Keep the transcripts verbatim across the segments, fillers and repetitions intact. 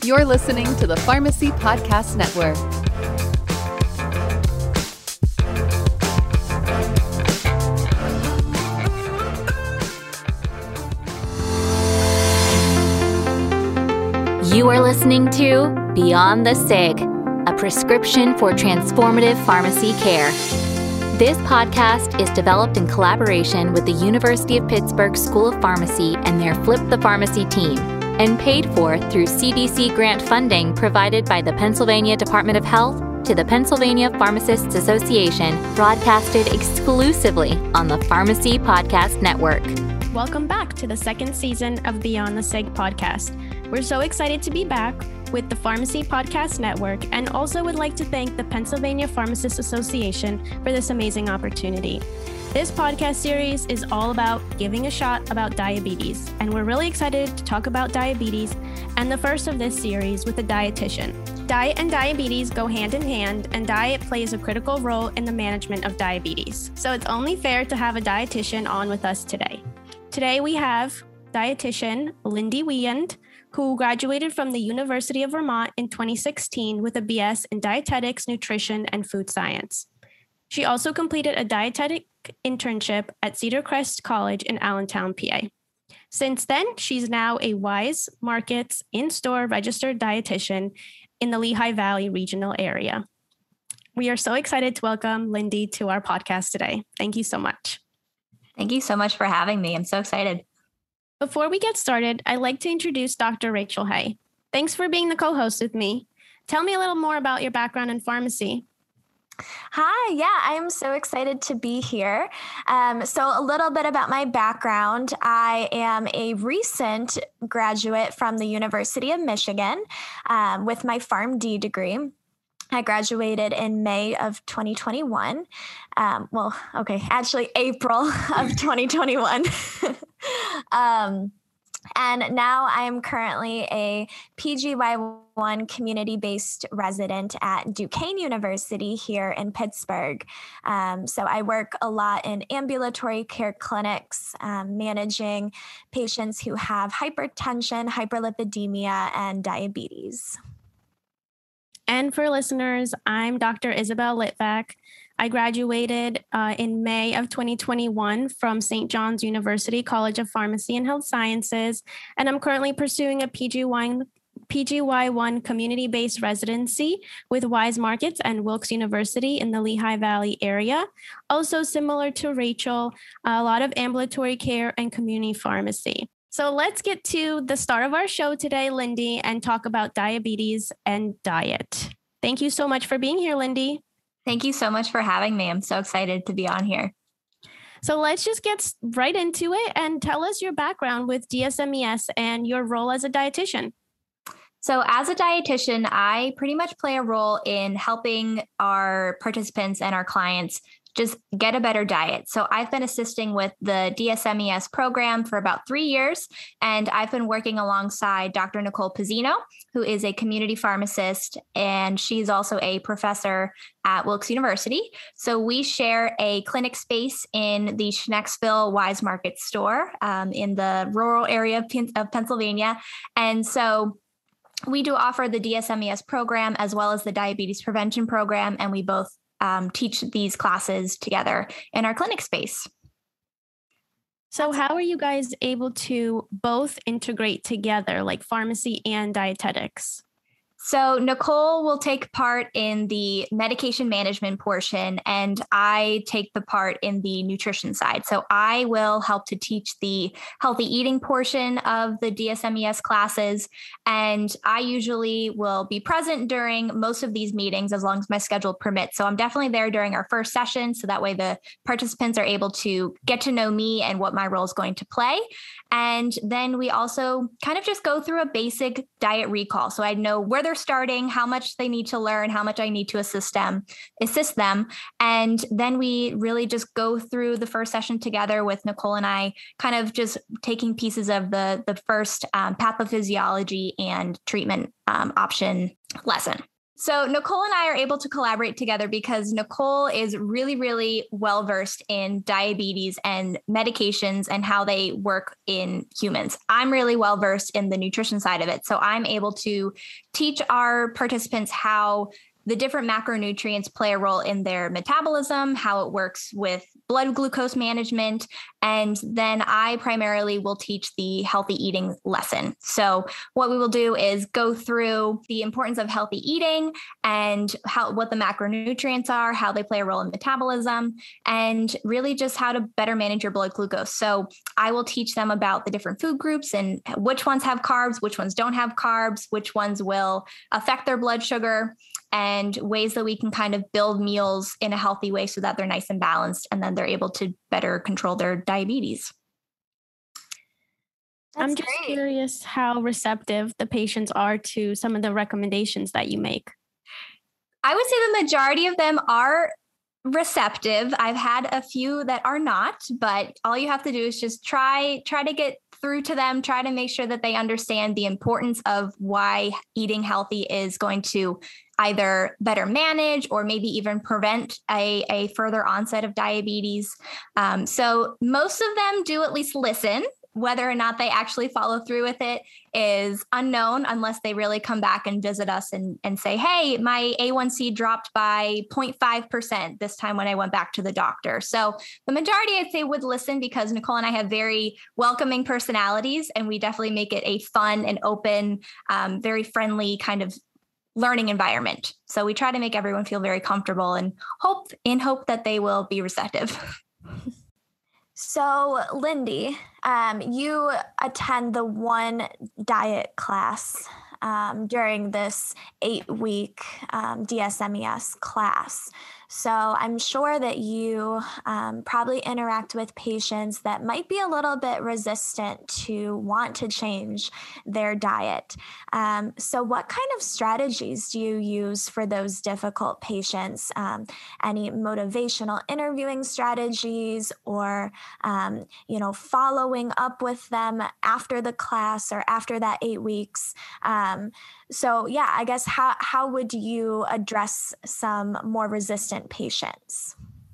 You're listening to the Pharmacy Podcast Network. You are listening to Beyond the S I G, a prescription for transformative pharmacy care. This podcast is developed in collaboration with the University of Pittsburgh School of Pharmacy and their Flip the Pharmacy team, and paid for through C D C grant funding provided by the Pennsylvania Department of Health to the Pennsylvania Pharmacists Association, broadcasted exclusively on the Pharmacy Podcast Network. Welcome back to the second season of Beyond the S I G podcast. We're so excited to be back with the Pharmacy Podcast Network, and also would like to thank the Pennsylvania Pharmacists Association for this amazing opportunity. This podcast series is all about giving a shot about diabetes, and we're really excited to talk about diabetes and the first of this series with a dietitian. Diet and diabetes go hand in hand, and diet plays a critical role in the management of diabetes. So it's only fair to have a dietitian on with us today. Today we have dietitian Lindy Wieand, who graduated from the University of Vermont in twenty sixteen with a B S in Dietetics, Nutrition, and Food Science. She also completed a dietetic internship at Cedar Crest College in Allentown, P A. Since then, she's now a Wise Markets in-store registered dietitian in the Lehigh Valley regional area. We are so excited to welcome Lindy to our podcast today. Thank you so much. Thank you so much for having me. I'm so excited. Before we get started, I'd like to introduce Doctor Rachel Hay. Thanks for being the co-host with me. Tell me a little more about your background in pharmacy. Hi, yeah, I am so excited to be here. Um, so a little bit about my background. I am a recent graduate from the University of Michigan um, with my PharmD degree. I graduated in May of twenty twenty-one. Um, well, okay, actually April of twenty twenty-one. um, and now I am currently a P G Y one community-based resident at Duquesne University here in Pittsburgh. Um, so I work a lot in ambulatory care clinics, um, managing patients who have hypertension, hyperlipidemia, and diabetes. And for listeners, I'm Doctor Isabel Litvak. I graduated uh, in May of twenty twenty-one from Saint John's University College of Pharmacy and Health Sciences, and I'm currently pursuing a P G Y one community-based residency with Wise Markets and Wilkes University in the Lehigh Valley area. Also similar to Rachel, a lot of ambulatory care and community pharmacy. So let's get to the start of our show today, Lindy, and talk about diabetes and diet. Thank you so much for being here, Lindy. Thank you so much for having me. I'm so excited to be on here. So let's just get right into it and tell us your background with D S M E S and your role as a dietitian. So as a dietitian, I pretty much play a role in helping our participants and our clients just get a better diet. So I've been assisting with the D S M E S program for about three years, and I've been working alongside Doctor Nicole Pizzino, who is a community pharmacist, and she's also a professor at Wilkes University. So we share a clinic space in the Schnecksville Wise Market store um, in the rural area of, Pen- of Pennsylvania. And so we do offer the D S M E S program as well as the diabetes prevention program, and we both Um, teach these classes together in our clinic space. So how are you guys able to both integrate together, like pharmacy and dietetics? So Nicole will take part in the medication management portion, and I take the part in the nutrition side. So I will help to teach the healthy eating portion of the D S M E S classes, and I usually will be present during most of these meetings as long as my schedule permits. So I'm definitely there during our first session, so that way the participants are able to get to know me and what my role is going to play. And then we also kind of just go through a basic diet recall. So I know where they're starting, how much they need to learn, how much I need to assist them, assist them. And then we really just go through the first session together with Nicole and I, kind of just taking pieces of the, the first um, pathophysiology and treatment um, option lesson. So Nicole and I are able to collaborate together because Nicole is really, really well-versed in diabetes and medications and how they work in humans. I'm really well-versed in the nutrition side of it. So I'm able to teach our participants how the different macronutrients play a role in their metabolism, how it works with blood glucose management. And then I primarily will teach the healthy eating lesson. So what we will do is go through the importance of healthy eating and how what the macronutrients are, how they play a role in metabolism, and really just how to better manage your blood glucose. So I will teach them about the different food groups and which ones have carbs, which ones don't have carbs, which ones will affect their blood sugar, and ways that we can kind of build meals in a healthy way so that they're nice and balanced, and then they're able to better control their diabetes. That's I'm just great. Curious how receptive the patients are to some of the recommendations that you make. I would say the majority of them are receptive. I've had a few that are not, but all you have to do is just try, try to get through to them, try to make sure that they understand the importance of why eating healthy is going to either better manage or maybe even prevent a, a further onset of diabetes. Um, so most of them do at least listen. Whether or not they actually follow through with it is unknown unless they really come back and visit us and, and say, hey, my A one C dropped by zero point five percent this time when I went back to the doctor. So the majority, I'd say, would listen because Nicole and I have very welcoming personalities, and we definitely make it a fun and open, um, very friendly kind of learning environment. So we try to make everyone feel very comfortable and hope in hope that they will be receptive. So, Lindy, um, you attend the one diet class um, during this eight-week um, D S M E S class. So I'm sure that you um, probably interact with patients that might be a little bit resistant to want to change their diet. Um, so what kind of strategies do you use for those difficult patients? Um, any motivational interviewing strategies or, um, you know, following up with them after the class or after that eight weeks? Um, so yeah, I guess how, how would you address some more resistant patients?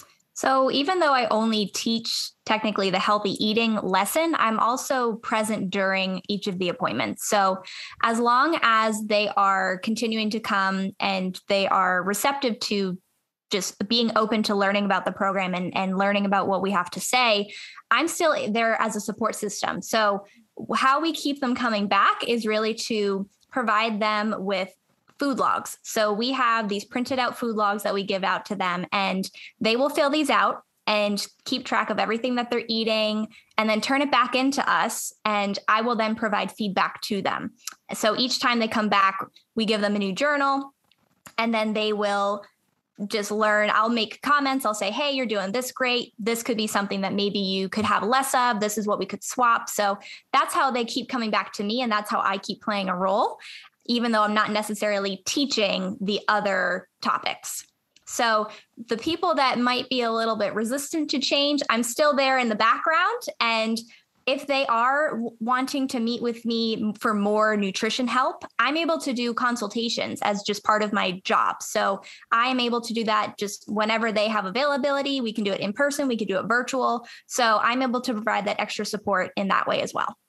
So even though I only teach technically the healthy eating lesson, I'm also present during each of the appointments. So as long as they are continuing to come and they are receptive to just being open to learning about the program and, and learning about what we have to say, I'm still there as a support system. So how we keep them coming back is really to provide them with food logs. So we have these printed out food logs that we give out to them, and they will fill these out and keep track of everything that they're eating and then turn it back into us. And I will then provide feedback to them. So each time they come back, we give them a new journal, and then they will just learn. I'll make comments. I'll say, hey, you're doing this great. This could be something that maybe you could have less of. This is what we could swap. So that's how they keep coming back to me. And that's how I keep playing a role, even though I'm not necessarily teaching the other topics. So the people that might be a little bit resistant to change, I'm still there in the background. And if they are wanting to meet with me for more nutrition help, I'm able to do consultations as just part of my job. So I am able to do that just whenever they have availability. We can do it in person. We can do it virtual. So I'm able to provide that extra support in that way as well.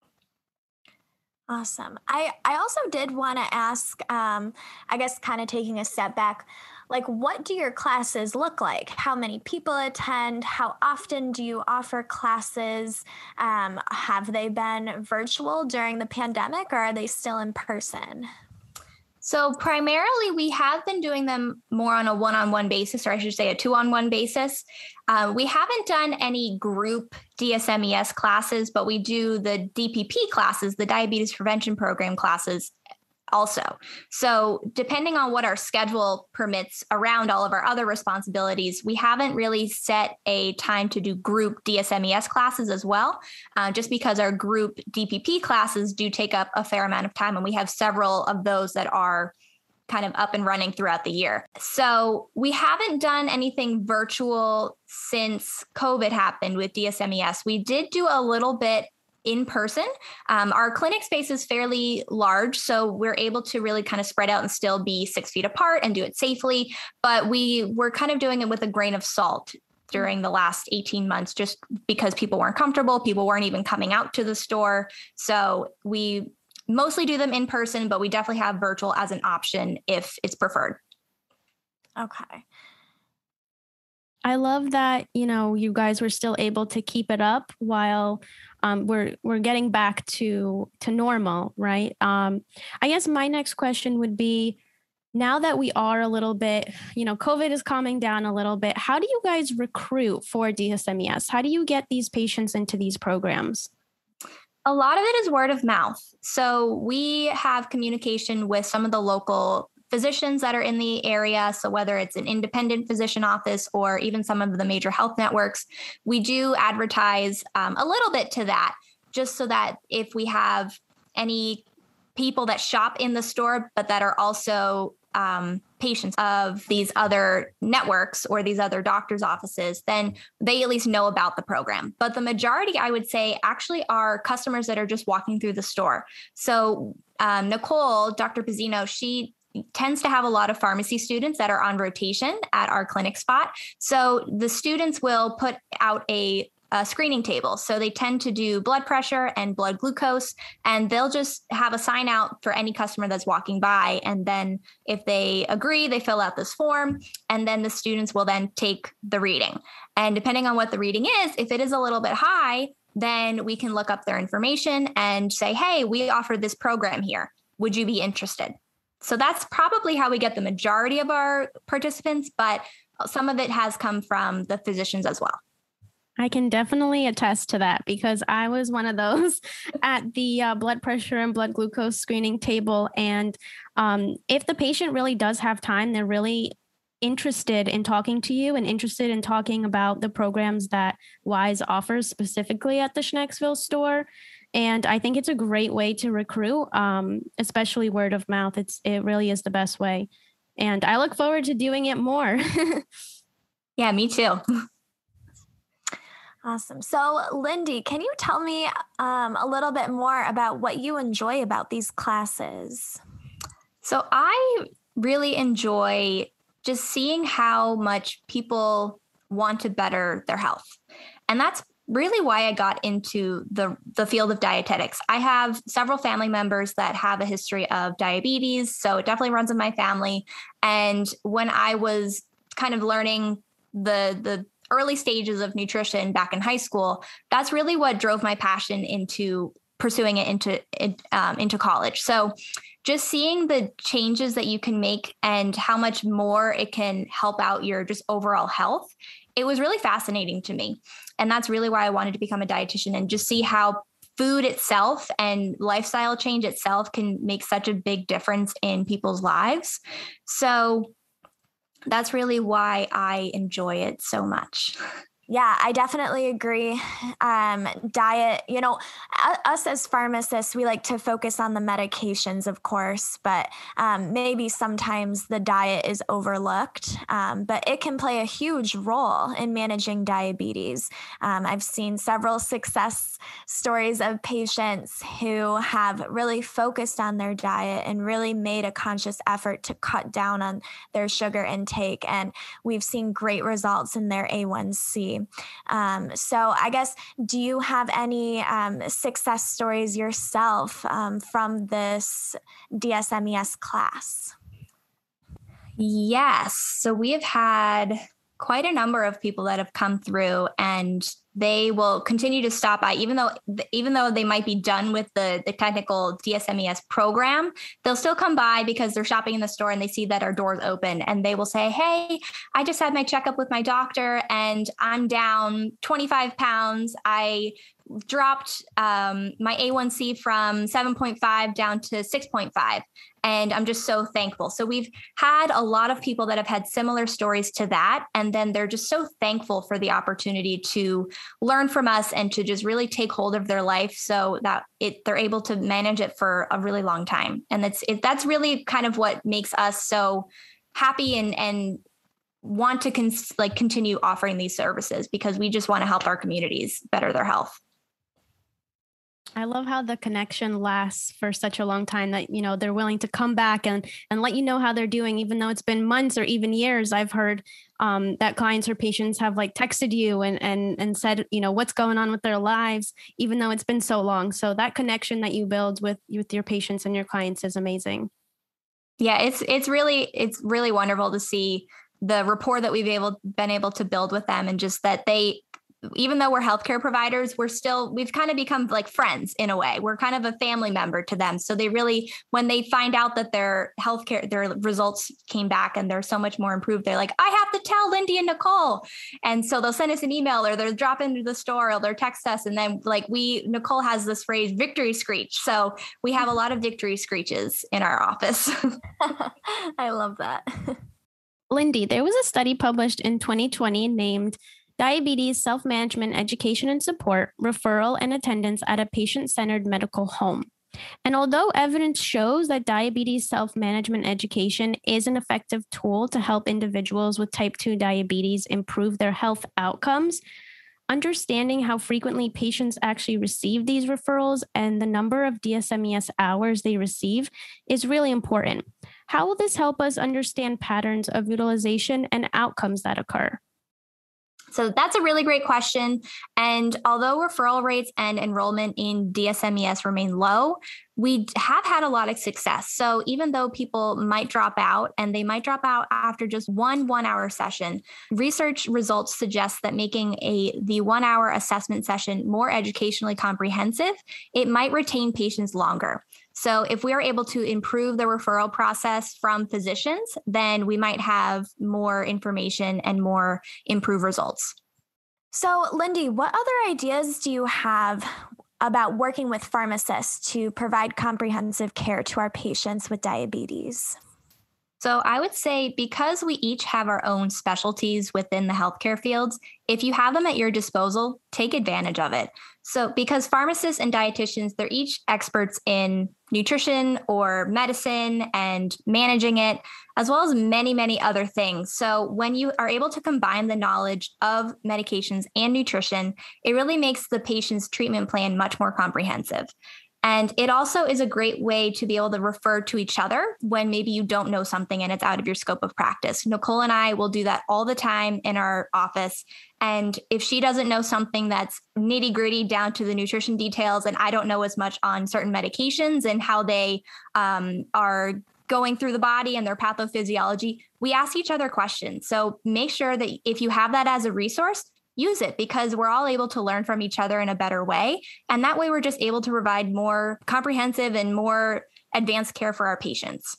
Awesome. I, I also did want to ask, um, I guess kind of taking a step back, like what do your classes look like? How many people attend? How often do you offer classes? Um, have they been virtual during the pandemic, or are they still in person? So primarily we have been doing them more on a one-on-one basis, or I should say a two-on-one basis. Uh, we haven't done any group D S M E S classes, but we do the D P P classes, the Diabetes Prevention Program classes also. So depending on what our schedule permits around all of our other responsibilities, we haven't really set a time to do group D S M E S classes as well, uh, just because our group D P P classes do take up a fair amount of time, and we have several of those that are kind of up and running throughout the year. So we haven't done anything virtual since COVID happened with D S M E S. We did do a little bit in person. Um, our clinic space is fairly large, so we're able to really kind of spread out and still be six feet apart and do it safely. But we were kind of doing it with a grain of salt during the last eighteen months, just because people weren't comfortable. People weren't even coming out to the store. So we mostly do them in person, but we definitely have virtual as an option if it's preferred. Okay. I love that, you know, you guys were still able to keep it up while um, we're we're getting back to to normal, right? Um, I guess my next question would be, now that we are a little bit, you know, COVID is calming down a little bit, how do you guys recruit for D S M E S? How do you get these patients into these programs? A lot of it is word of mouth. So we have communication with some of the local physicians that are in the area. So whether it's an independent physician office or even some of the major health networks, we do advertise um, a little bit to that, just so that if we have any people that shop in the store, but that are also um, patients of these other networks or these other doctors' offices, then they at least know about the program. But the majority, I would say, actually are customers that are just walking through the store. So um, Nicole, Doctor Pizzino, she tends to have a lot of pharmacy students that are on rotation at our clinic spot. So the students will put out a, a screening table. So they tend to do blood pressure and blood glucose, and they'll just have a sign out for any customer that's walking by. And then if they agree, they fill out this form, and then the students will then take the reading. And depending on what the reading is, if it is a little bit high, then we can look up their information and say, hey, we offer this program here. Would you be interested? So that's probably how we get the majority of our participants, but some of it has come from the physicians as well. I can definitely attest to that, because I was one of those at the uh, blood pressure and blood glucose screening table. And um, if the patient really does have time, they're really interested in talking to you and interested in talking about the programs that Wise offers specifically at the Schnecksville store. And I think it's a great way to recruit, um, especially word of mouth. It's it really is the best way. And I look forward to doing it more. Yeah, me too. Awesome. So, Lindy, can you tell me um, a little bit more about what you enjoy about these classes? So I really enjoy just seeing how much people want to better their health. And that's really why I got into the, the field of dietetics. I have several family members that have a history of diabetes, so it definitely runs in my family. And when I was kind of learning the, the early stages of nutrition back in high school, that's really what drove my passion into pursuing it into, um, into college. So just seeing the changes that you can make and how much more it can help out your just overall health, it was really fascinating to me. And that's really why I wanted to become a dietitian, and just see how food itself and lifestyle change itself can make such a big difference in people's lives. So that's really why I enjoy it so much. Yeah, I definitely agree. Um, diet, you know, us as pharmacists, we like to focus on the medications, of course, but um, maybe sometimes the diet is overlooked, um, but it can play a huge role in managing diabetes. Um, I've seen several success stories of patients who have really focused on their diet and really made a conscious effort to cut down on their sugar intake. And we've seen great results in their A one C. Um, so I guess, do you have any um, success stories yourself um, from this D S M E S class? Yes. So we have had quite a number of people that have come through, and they will continue to stop by, even though even though they might be done with the, the technical D S M E S program, they'll still come by because they're shopping in the store and they see that our door's open, and they will say, hey, I just had my checkup with my doctor and I'm down twenty-five pounds. I dropped um, my A one C from seven point five down to six point five. And I'm just so thankful. So we've had a lot of people that have had similar stories to that. And then they're just so thankful for the opportunity to learn from us and to just really take hold of their life so that it they're able to manage it for a really long time. And that's it, that's really kind of what makes us so happy and and want to cons- like continue offering these services, because we just want to help our communities better their health. I love how the connection lasts for such a long time that, you know, they're willing to come back and, and let you know how they're doing, even though it's been months or even years. I've heard um, that clients or patients have like texted you and, and, and said, you know, what's going on with their lives, even though it's been so long. So that connection that you build with, with your patients and your clients is amazing. Yeah, it's, it's really, it's really wonderful to see the rapport that we've able, been able to build with them, and just that they, even though we're healthcare providers, we're still, we've kind of become like friends in a way. We're kind of a family member to them. So they really, when they find out that their healthcare, their results came back and they're so much more improved, they're like, I have to tell Lindy and Nicole. And so they'll send us an email, or they'll drop into the store, or they'll text us. And then like we, Nicole has this phrase, victory screech. So we have a lot of victory screeches in our office. I love that. Lindy, there was a study published in twenty twenty named Diabetes Self-Management Education and Support, Referral and Attendance at a Patient-Centered Medical Home. And although evidence shows that diabetes self-management education is an effective tool to help individuals with type two diabetes improve their health outcomes, understanding how frequently patients actually receive these referrals and the number of D S M E S hours they receive is really important. How will this help us understand patterns of utilization and outcomes that occur? So that's a really great question. And although referral rates and enrollment in D S M E S remain low, we have had a lot of success. So even though people might drop out, and they might drop out after just one one-hour session, research results suggest that making a the one-hour assessment session more educationally comprehensive, it might retain patients longer. So if we are able to improve the referral process from physicians, then we might have more information and more improved results. So, Lindy, what other ideas do you have about working with pharmacists to provide comprehensive care to our patients with diabetes? So I would say, because we each have our own specialties within the healthcare fields, if you have them at your disposal, take advantage of it. So because pharmacists and dietitians, they're each experts in nutrition or medicine and managing it, as well as many, many other things. So when you are able to combine the knowledge of medications and nutrition, it really makes the patient's treatment plan much more comprehensive. And it also is a great way to be able to refer to each other when maybe you don't know something and it's out of your scope of practice. Nicole and I will do that all the time in our office. And if she doesn't know something that's nitty gritty down to the nutrition details, and I don't know as much on certain medications and how they um, are going through the body and their pathophysiology, we ask each other questions. So make sure that if you have that as a resource, use it, because we're all able to learn from each other in a better way. And that way we're just able to provide more comprehensive and more advanced care for our patients.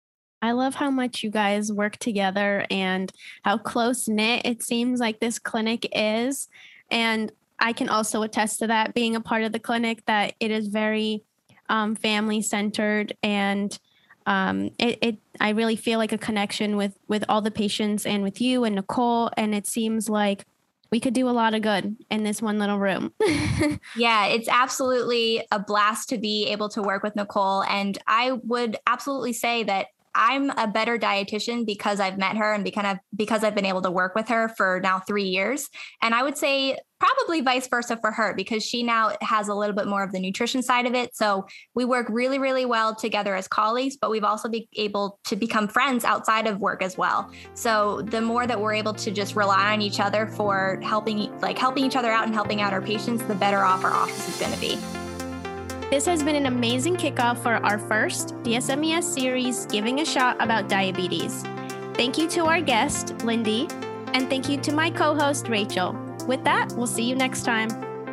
I love how much you guys work together and how close knit it seems like this clinic is. And I can also attest to that, being a part of the clinic, that it is very um, family centered, and um, it, it I really feel like a connection with with all the patients and with you and Nicole. And it seems like we could do a lot of good in this one little room. Yeah, it's absolutely a blast to be able to work with Nicole. And I would absolutely say that I'm a better dietitian because I've met her and because I've, because I've been able to work with her for now three years. And I would say probably vice versa for her, because she now has a little bit more of the nutrition side of it. So we work really, really well together as colleagues, but we've also been able to become friends outside of work as well. So the more that we're able to just rely on each other for helping, like helping each other out and helping out our patients, the better off our office is going to be. This has been an amazing kickoff for our first D S M E S series, Giving a Shot About Diabetes. Thank you to our guest, Lindy, and thank you to my co-host, Rachel. With that, we'll see you next time.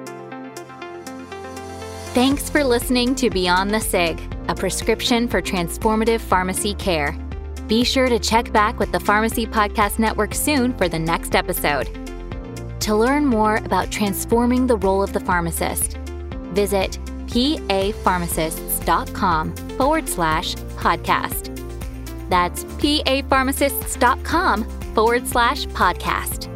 Thanks for listening to Beyond the S I G, a prescription for transformative pharmacy care. Be sure to check back with the Pharmacy Podcast Network soon for the next episode. To learn more about transforming the role of the pharmacist, visit papharmacists.com forward slash podcast. That's papharmacists.com forward slash podcast.